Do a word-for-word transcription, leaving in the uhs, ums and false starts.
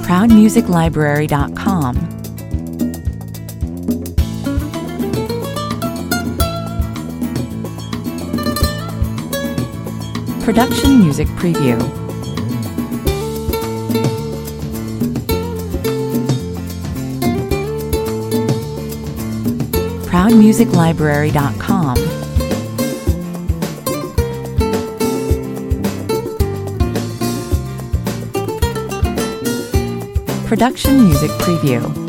proud music library dot com. Production Music Preview. proud music library dot com. Production Music Preview.